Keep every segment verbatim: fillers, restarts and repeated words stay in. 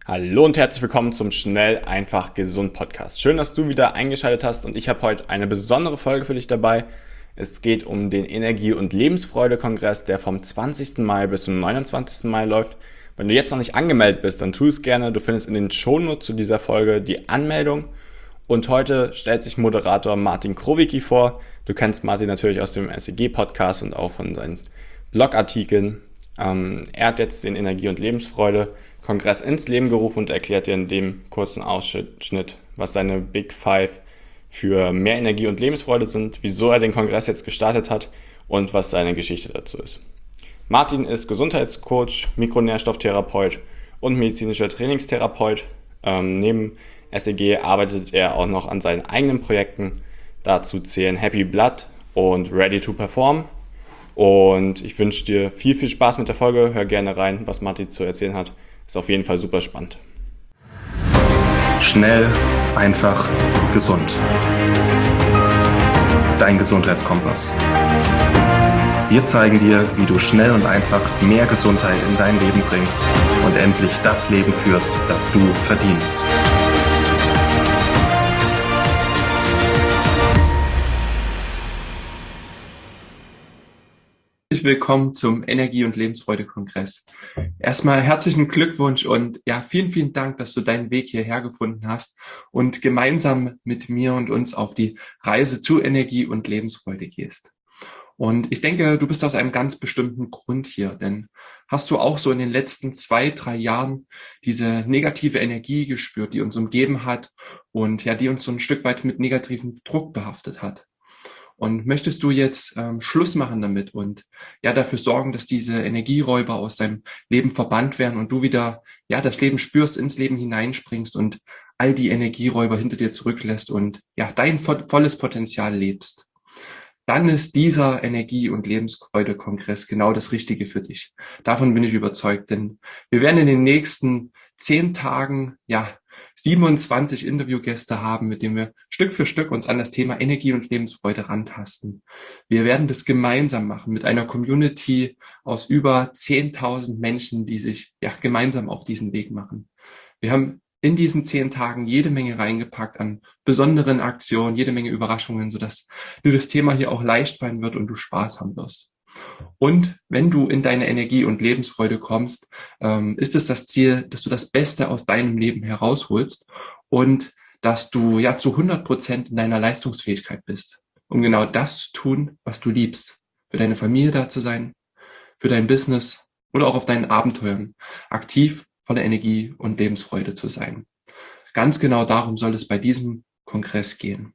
Hallo und herzlich willkommen zum Schnell, einfach, gesund Podcast. Schön, dass du wieder eingeschaltet hast und ich habe heute eine besondere Folge für dich dabei. Es geht um den Energie- und Lebensfreude-Kongress, der vom zwanzigsten Mai bis zum neunundzwanzigsten Mai läuft. Wenn du jetzt noch nicht angemeldet bist, dann tu es gerne. Du findest in den Shownotes zu dieser Folge die Anmeldung. Und heute stellt sich Moderator Martin Krowicki vor. Du kennst Martin natürlich aus dem S E G-Podcast und auch von seinen Blogartikeln. Ähm, er hat jetzt den Energie- und Lebensfreude-Kongress ins Leben gerufen und erklärt dir in dem kurzen Ausschnitt, was seine Big Five für mehr Energie und Lebensfreude sind, wieso er den Kongress jetzt gestartet hat und was seine Geschichte dazu ist. Martin ist Gesundheitscoach, Mikronährstofftherapeut und medizinischer Trainingstherapeut. Ähm, neben S E G arbeitet er auch noch an seinen eigenen Projekten. Dazu zählen Happy Blood und Ready to Perform. Und ich wünsche dir viel, viel Spaß mit der Folge. Hör gerne rein, was Martin zu erzählen hat. Ist auf jeden Fall super spannend. Schnell, einfach, gesund. Dein Gesundheitskompass. Wir zeigen dir, wie du schnell und einfach mehr Gesundheit in dein Leben bringst und endlich das Leben führst, das du verdienst. Willkommen zum Energie- und Lebensfreude-Kongress. Erstmal herzlichen Glückwunsch und ja, vielen, vielen Dank, dass du deinen Weg hierher gefunden hast und gemeinsam mit mir und uns auf die Reise zu Energie und Lebensfreude gehst. Und ich denke, du bist aus einem ganz bestimmten Grund hier, denn hast du auch so in den letzten zwei, drei Jahren diese negative Energie gespürt, die uns umgeben hat und ja, die uns so ein Stück weit mit negativem Druck behaftet hat? Und möchtest du jetzt ähm, Schluss machen damit und ja dafür sorgen, dass diese Energieräuber aus deinem Leben verbannt werden und du wieder ja das Leben spürst, ins Leben hineinspringst und all die Energieräuber hinter dir zurücklässt und ja dein vo- volles Potenzial lebst? Dann ist dieser Energie- und Lebensfreude-Kongress genau das Richtige für dich. Davon bin ich überzeugt, denn wir werden in den nächsten zehn Tagen, ja, siebenundzwanzig Interviewgäste haben, mit denen wir Stück für Stück uns an das Thema Energie und Lebensfreude rantasten. Wir werden das gemeinsam machen mit einer Community aus über zehntausend Menschen, die sich, ja, gemeinsam auf diesen Weg machen. Wir haben in diesen zehn Tagen jede Menge reingepackt an besonderen Aktionen, jede Menge Überraschungen, sodass dir das Thema hier auch leicht fallen wird und du Spaß haben wirst. Und wenn du in deine Energie und Lebensfreude kommst, ähm, ist es das Ziel, dass du das Beste aus deinem Leben herausholst und dass du ja zu hundert Prozent in deiner Leistungsfähigkeit bist, um genau das zu tun, was du liebst. Für deine Familie da zu sein, für dein Business oder auch auf deinen Abenteuern aktiv, voller Energie und Lebensfreude zu sein. Ganz genau darum soll es bei diesem Kongress gehen.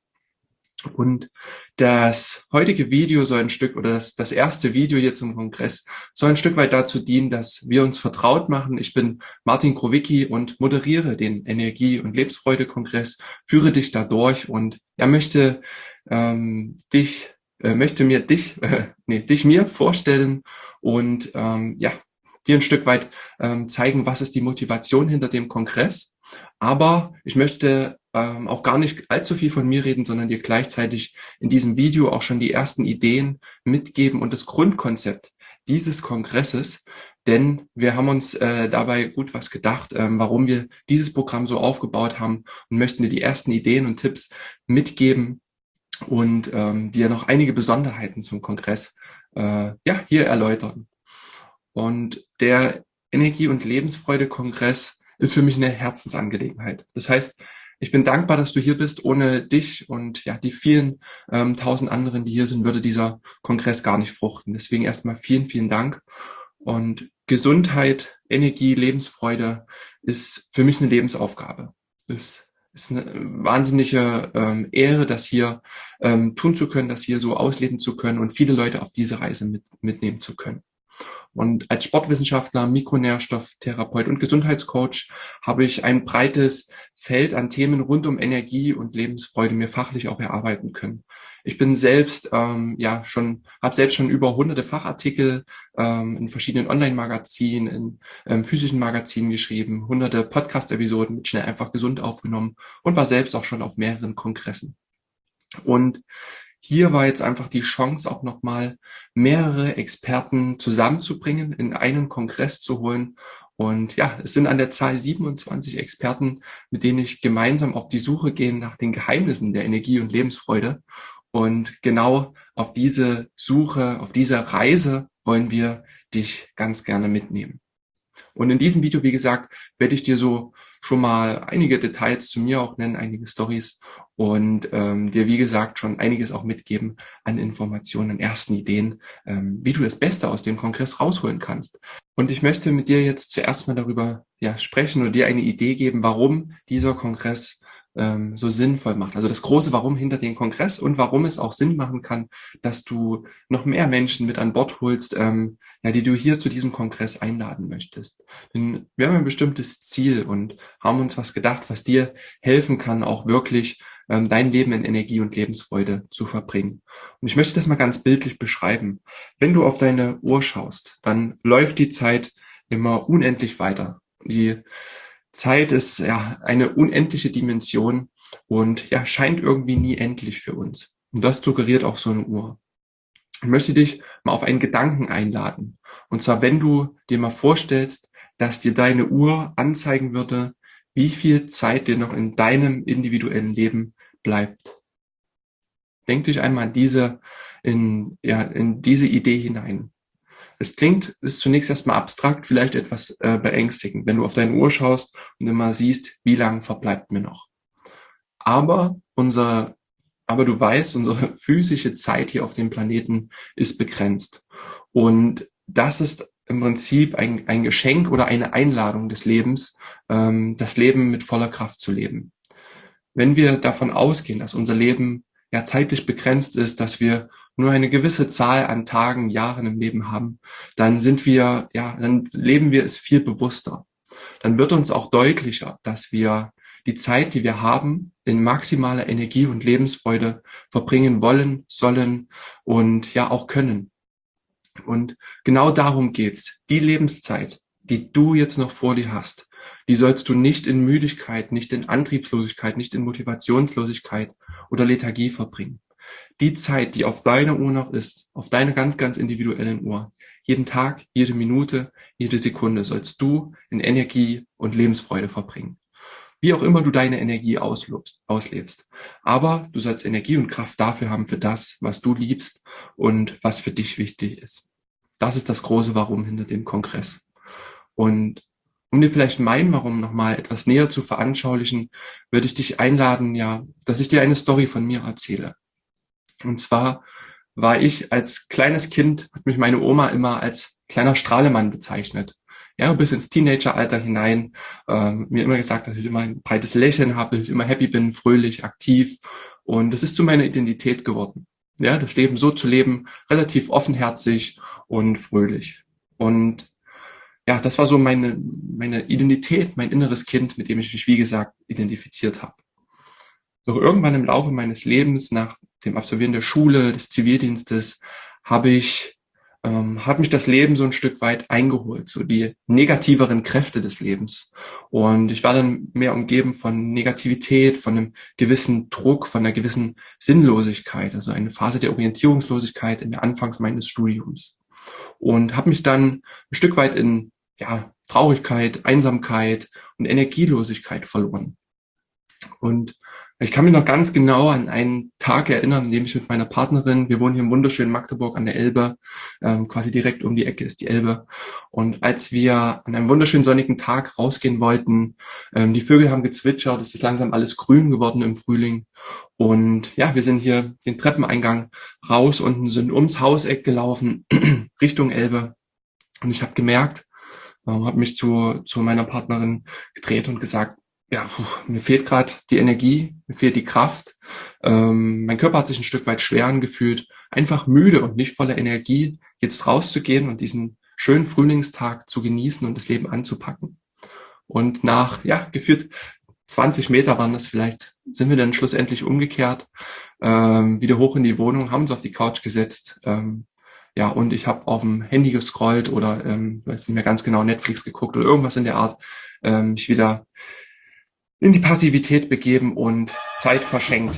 Und das heutige Video soll ein Stück, oder das, das erste Video hier zum Kongress soll ein Stück weit dazu dienen, dass wir uns vertraut machen. Ich bin Martin Krowicki und moderiere den Energie- und Lebensfreude-Kongress, führe dich da durch und ja, möchte ähm, dich, äh, möchte mir dich, äh, nee, dich mir vorstellen und ähm, ja, dir ein Stück weit ähm, zeigen, was ist die Motivation hinter dem Kongress. Aber ich möchte ähm, auch gar nicht allzu viel von mir reden, sondern dir gleichzeitig in diesem Video auch schon die ersten Ideen mitgeben und das Grundkonzept dieses Kongresses. Denn wir haben uns äh, dabei gut was gedacht, ähm, warum wir dieses Programm so aufgebaut haben und möchten dir die ersten Ideen und Tipps mitgeben und ähm, dir noch einige Besonderheiten zum Kongress äh, ja hier erläutern. Und der Energie- und Lebensfreude-Kongress ist für mich eine Herzensangelegenheit. Das heißt, ich bin dankbar, dass du hier bist. Ohne dich und ja die vielen ähm, tausend anderen, die hier sind, würde dieser Kongress gar nicht fruchten. Deswegen erstmal vielen, vielen Dank. Und Gesundheit, Energie, Lebensfreude ist für mich eine Lebensaufgabe. Es ist eine wahnsinnige ähm, Ehre, das hier ähm, tun zu können, das hier so ausleben zu können und viele Leute auf diese Reise mit, mitnehmen zu können. Und als Sportwissenschaftler, Mikronährstofftherapeut und Gesundheitscoach habe ich ein breites Feld an Themen rund um Energie und Lebensfreude mir fachlich auch erarbeiten können. Ich bin selbst ähm, ja schon, habe selbst schon über hunderte Fachartikel ähm, in verschiedenen Online-Magazinen, in ähm, physischen Magazinen geschrieben, hunderte Podcast-Episoden mit Schnell einfach gesund aufgenommen und war selbst auch schon auf mehreren Kongressen. Und hier war jetzt einfach die Chance, auch nochmal mehrere Experten zusammenzubringen, in einen Kongress zu holen Und ja, es sind an der Zahl siebenundzwanzig Experten, mit denen ich gemeinsam auf die Suche gehe nach den Geheimnissen der Energie und Lebensfreude. Und genau auf diese Suche, auf diese Reise wollen wir dich ganz gerne mitnehmen. Und in diesem Video, wie gesagt, werde ich dir so schon mal einige Details zu mir auch nennen, einige Stories und ähm, dir, wie gesagt, schon einiges auch mitgeben an Informationen, an ersten Ideen, ähm, wie du das Beste aus dem Kongress rausholen kannst. Und ich möchte mit dir jetzt zuerst mal darüber ja, sprechen und dir eine Idee geben, warum dieser Kongress ähm, so sinnvoll macht. Also das große Warum hinter dem Kongress und warum es auch Sinn machen kann, dass du noch mehr Menschen mit an Bord holst, ähm, ja, die du hier zu diesem Kongress einladen möchtest. Denn wir haben ein bestimmtes Ziel und haben uns was gedacht, was dir helfen kann, auch wirklich ähm, dein Leben in Energie und Lebensfreude zu verbringen. Und ich möchte das mal ganz bildlich beschreiben. Wenn du auf deine Uhr schaust, dann läuft die Zeit immer unendlich weiter. Die Zeit ist ja eine unendliche Dimension und ja, scheint irgendwie nie endlich für uns. Und das suggeriert auch so eine Uhr. Ich möchte dich mal auf einen Gedanken einladen. Und zwar, wenn du dir mal vorstellst, dass dir deine Uhr anzeigen würde, wie viel Zeit dir noch in deinem individuellen Leben bleibt. Denk dich einmal in diese, in, ja, in diese Idee hinein. Es klingt, ist zunächst erstmal abstrakt, vielleicht etwas äh, beängstigend, wenn du auf deine Uhr schaust und immer siehst, wie lange verbleibt mir noch. Aber unser, aber du weißt, unsere physische Zeit hier auf dem Planeten ist begrenzt. Und das ist im Prinzip ein, ein Geschenk oder eine Einladung des Lebens, ähm, das Leben mit voller Kraft zu leben. Wenn wir davon ausgehen, dass unser Leben ja zeitlich begrenzt ist, dass wir nur eine gewisse Zahl an Tagen, Jahren im Leben haben, dann sind wir, ja, dann leben wir es viel bewusster. Dann wird uns auch deutlicher, dass wir die Zeit, die wir haben, in maximaler Energie und Lebensfreude verbringen wollen, sollen und ja auch können. Und genau darum geht's. Die Lebenszeit, die du jetzt noch vor dir hast, die sollst du nicht in Müdigkeit, nicht in Antriebslosigkeit, nicht in Motivationslosigkeit oder Lethargie verbringen. Die Zeit, die auf deiner Uhr noch ist, auf deiner ganz, ganz individuellen Uhr, jeden Tag, jede Minute, jede Sekunde sollst du in Energie und Lebensfreude verbringen. Wie auch immer du deine Energie auslebst, auslebst. Aber du sollst Energie und Kraft dafür haben, für das, was du liebst und was für dich wichtig ist. Das ist das große Warum hinter dem Kongress. Und um dir vielleicht mein Warum nochmal etwas näher zu veranschaulichen, würde ich dich einladen, ja, dass ich dir eine Story von mir erzähle. Und zwar war ich als kleines Kind, hat mich meine Oma immer als kleiner Strahlemann bezeichnet. Ja, bis ins Teenageralter hinein. Ähm, mir immer gesagt, dass ich immer ein breites Lächeln habe, dass ich immer happy bin, fröhlich, aktiv. Und das ist zu meiner Identität geworden. Ja, das Leben so zu leben, relativ offenherzig und fröhlich. Und ja, das war so meine, meine Identität, mein inneres Kind, mit dem ich mich, wie gesagt, identifiziert habe. Doch irgendwann im Laufe meines Lebens, nach dem Absolvieren der Schule, des Zivildienstes, habe ich, ähm, hat mich das Leben so ein Stück weit eingeholt, so die negativeren Kräfte des Lebens. Und ich war dann mehr umgeben von Negativität, von einem gewissen Druck, von einer gewissen Sinnlosigkeit, also eine Phase der Orientierungslosigkeit in der Anfangs meines Studiums. Und habe mich dann ein Stück weit in ja, Traurigkeit, Einsamkeit und Energielosigkeit verloren. Und ich kann mich noch ganz genau an einen Tag erinnern, in dem ich mit meiner Partnerin, wir wohnen hier im wunderschönen Magdeburg an der Elbe, ähm, quasi direkt um die Ecke ist die Elbe. Und als wir an einem wunderschönen sonnigen Tag rausgehen wollten, ähm, die Vögel haben gezwitschert, es ist langsam alles grün geworden im Frühling. Und ja, wir sind hier den Treppeneingang raus und sind ums Hauseck gelaufen, Richtung Elbe. Und ich habe gemerkt, äh, habe mich zu, zu meiner Partnerin gedreht und gesagt, ja, puh, mir fehlt gerade die Energie, mir fehlt die Kraft. Ähm, mein Körper hat sich ein Stück weit schwer angefühlt, einfach müde und nicht voller Energie, jetzt rauszugehen und diesen schönen Frühlingstag zu genießen und das Leben anzupacken. Und nach, ja, gefühlt zwanzig Meter waren das vielleicht, sind wir dann schlussendlich umgekehrt, ähm, wieder hoch in die Wohnung, haben uns auf die Couch gesetzt, ähm, ja, und ich habe auf dem Handy gescrollt oder, ähm, weiß nicht mehr ganz genau, Netflix geguckt oder irgendwas in der Art, ähm, mich wieder in die Passivität begeben und Zeit verschenkt.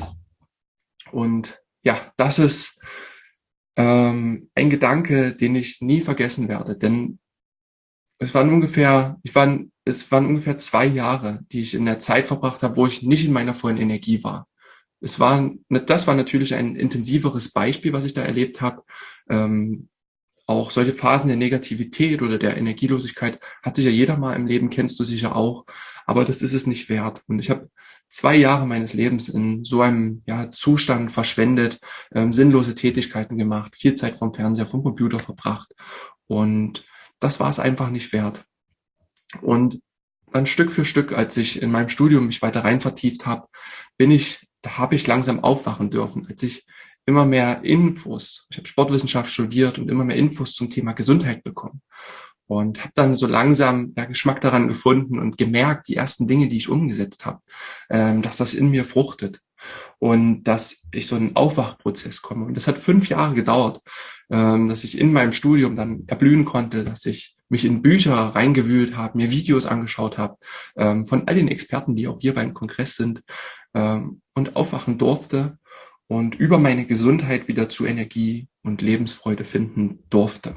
Und ja, das ist ähm, ein Gedanke, den ich nie vergessen werde, denn es waren ungefähr, ich war, es waren ungefähr zwei Jahre, die ich in der Zeit verbracht habe, wo ich nicht in meiner vollen Energie war. Es war, das war natürlich ein intensiveres Beispiel, was ich da erlebt habe. Ähm, auch solche Phasen der Negativität oder der Energielosigkeit hat sicher jeder mal im Leben, kennst du sicher auch. Aber das ist es nicht wert. Und ich habe zwei Jahre meines Lebens in so einem ja, Zustand verschwendet, ähm, sinnlose Tätigkeiten gemacht, viel Zeit vom Fernseher, vom Computer verbracht. Und das war es einfach nicht wert. Und dann Stück für Stück, als ich in meinem Studium mich weiter rein vertieft habe, bin ich, da habe ich langsam aufwachen dürfen, als ich immer mehr Infos, ich habe Sportwissenschaft studiert und immer mehr Infos zum Thema Gesundheit bekommen. Und habe dann so langsam ja, Geschmack daran gefunden und gemerkt, die ersten Dinge, die ich umgesetzt habe, ähm, dass das in mir fruchtet und dass ich so einen Aufwachprozess komme. Und das hat fünf Jahre gedauert, ähm, dass ich in meinem Studium dann erblühen konnte, dass ich mich in Bücher reingewühlt habe, mir Videos angeschaut habe, ähm, von all den Experten, die auch hier beim Kongress sind, ähm, und aufwachen durfte und über meine Gesundheit wieder zu Energie und Lebensfreude finden durfte.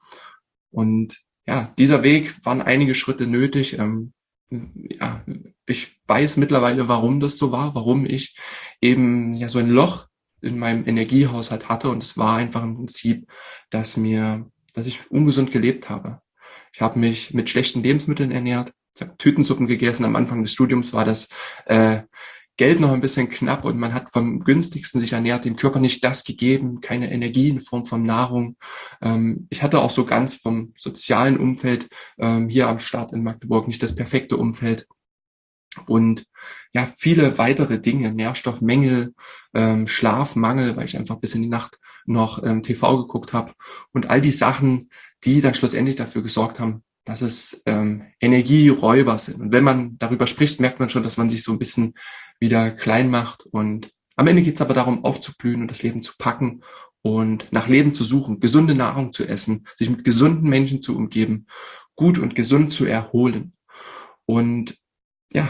Und ja, dieser Weg waren einige Schritte nötig. Ähm, ja, ich weiß mittlerweile, warum das so war, warum ich eben ja so ein Loch in meinem Energiehaushalt hatte. Und es war einfach im Prinzip, dass mir, dass ich ungesund gelebt habe. Ich habe mich mit schlechten Lebensmitteln ernährt. Ich habe Tütensuppen gegessen. Am Anfang des Studiums war das äh, Geld noch ein bisschen knapp und man hat vom günstigsten sich ernährt, dem Körper nicht das gegeben, keine Energie in Form von Nahrung. Ähm, ich hatte auch so ganz vom sozialen Umfeld ähm, hier am Start in Magdeburg nicht das perfekte Umfeld. Und ja, viele weitere Dinge, Nährstoffmängel, ähm, Schlafmangel, weil ich einfach bis in die Nacht noch ähm, T V geguckt habe und all die Sachen, die dann schlussendlich dafür gesorgt haben, dass es ähm, Energieräuber sind. Und wenn man darüber spricht, merkt man schon, dass man sich so ein bisschen wieder klein macht. Und am Ende geht es aber darum, aufzublühen und das Leben zu packen und nach Leben zu suchen, gesunde Nahrung zu essen, sich mit gesunden Menschen zu umgeben, gut und gesund zu erholen. Und ja,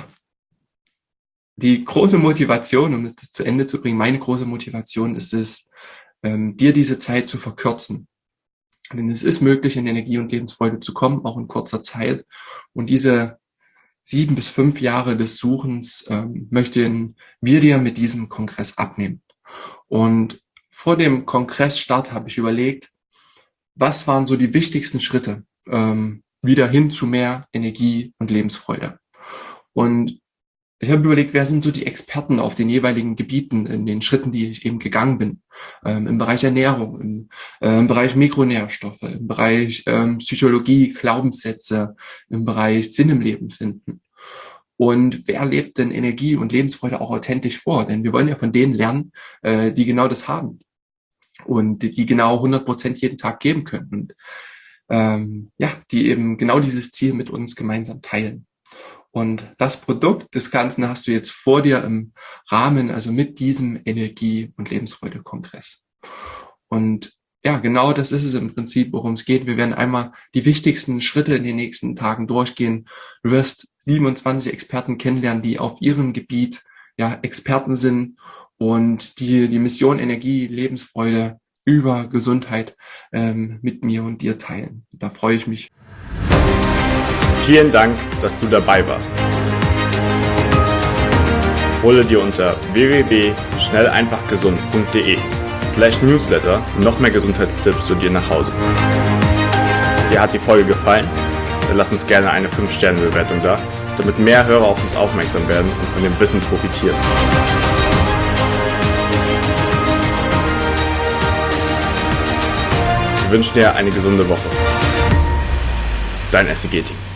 die große Motivation, um es zu Ende zu bringen, meine große Motivation ist es, ähm, dir diese Zeit zu verkürzen. Denn es ist möglich, in Energie und Lebensfreude zu kommen, auch in kurzer Zeit. Und diese sieben bis fünf Jahre des Suchens ähm, möchten wir dir mit diesem Kongress abnehmen. Und vor dem Kongressstart habe ich überlegt, was waren so die wichtigsten Schritte ähm, wieder hin zu mehr Energie und Lebensfreude. Und ich habe überlegt, wer sind so die Experten auf den jeweiligen Gebieten, in den Schritten, die ich eben gegangen bin, ähm, im Bereich Ernährung, im, äh, im Bereich Mikronährstoffe, im Bereich ähm, Psychologie, Glaubenssätze, im Bereich Sinn im Leben finden. Und wer lebt denn Energie und Lebensfreude auch authentisch vor? Denn wir wollen ja von denen lernen, äh, die genau das haben und die, die genau hundert Prozent jeden Tag geben können und ähm, ja, die eben genau dieses Ziel mit uns gemeinsam teilen. Und das Produkt des Ganzen hast du jetzt vor dir im Rahmen, also mit diesem Energie- und Lebensfreude-Kongress. Und ja, genau das ist es im Prinzip, worum es geht. Wir werden einmal die wichtigsten Schritte in den nächsten Tagen durchgehen. Du wirst siebenundzwanzig Experten kennenlernen, die auf ihrem Gebiet ja Experten sind und die die Mission Energie, Lebensfreude über Gesundheit ähm, mit mir und dir teilen. Da freue ich mich. Vielen Dank, dass du dabei warst. Hole dir unter w w w punkt schnell einfach gesund punkt de slash newsletter noch mehr Gesundheitstipps zu dir nach Hause. Dir hat die Folge gefallen? Dann lass uns gerne eine fünf Sterne Bewertung da, damit mehr Hörer auf uns aufmerksam werden und von dem Wissen profitieren. Wir wünschen dir eine gesunde Woche. Dein S C G-Team.